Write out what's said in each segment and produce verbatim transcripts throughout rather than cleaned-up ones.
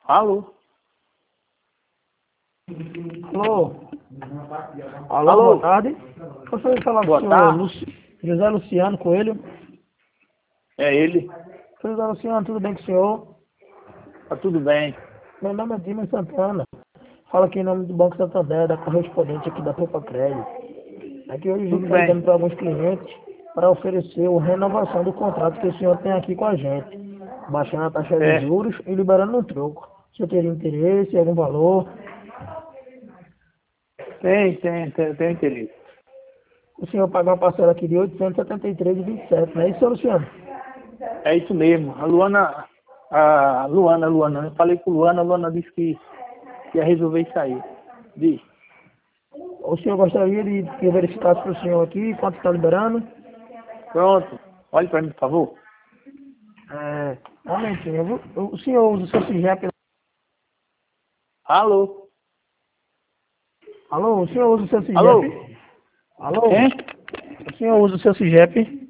Alô? Alô? Alô, Alô? boa tarde. Gostaria de falar com Boa o senhor tarde. Luci... José Luciano Coelho. É ele? José Luciano, tudo bem com o senhor? Tá tudo bem. Meu nome é Dimas Santana. Fala aqui em nome do Banco Santander, da correspondente aqui da Poupa Crédito. Aqui hoje a gente Tudo está ligando bem. para alguns clientes para oferecer a renovação do contrato que o senhor tem aqui com a gente, baixando a taxa de É. juros e liberando um troco. O senhor teria interesse, algum valor? Tem, tem, tem, tem interesse. O senhor paga uma parcela aqui de oitocentos e setenta e três reais e vinte e sete centavos, não é isso, senhor Luciano? É isso mesmo. A Luana, a Luana, a Luana, eu falei com a Luana, a Luana disse que ia resolver isso aí. Diz. O senhor gostaria de que eu verificasse para o senhor aqui quanto está liberando? Pronto. Olhe para mim, por favor. É, um momentinho, viu? O senhor usa o seu CIGEP? Alô? Alô, o senhor usa o seu Alô? CIGEP? Alô? Hein? O senhor usa o seu CIGEP?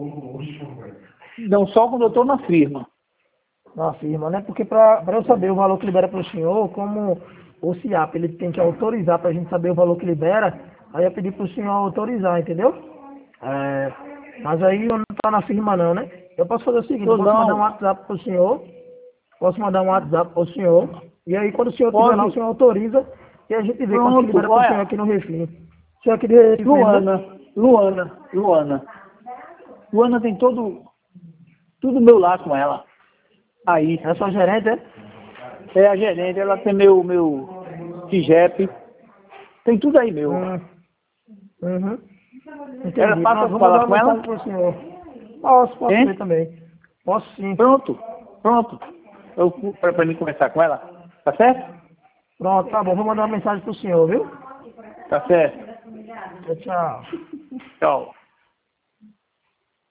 Não, só quando eu estou na firma. Na firma, né? Porque para eu saber o valor que libera para o senhor, como o CIAP ele tem que autorizar para a gente saber o valor que libera, aí eu pedi para o senhor autorizar, entendeu? É, mas aí eu não estou na firma não, né? Eu posso fazer o seguinte, eu Tô posso mandar um não. WhatsApp para o senhor, posso mandar um WhatsApp para o senhor, e aí quando o senhor estiver lá, o Pode. senhor autoriza e a gente vê quanto que Pronto. libera para o senhor Olha. aqui no Refim. O senhor aqui de Recife mesmo, né? Luana, Luana, Luana. Luana tem todo, tudo meu lá com ela. Aí. É sua gerente, é? É a gerente, ela tem meu, meu CIGEP. Tem tudo aí meu. Hum, uhum. Ela Entendi. passa Pronto, a vou falar mandar com uma ela? mensagem para o senhor. Posso, posso ver Hein? também. Posso sim. Pronto, pronto. Eu para mim conversar com ela. Tá certo? Pronto, tá bom. Vou mandar uma mensagem para o senhor, viu? Tá certo. Tchau. Tchau.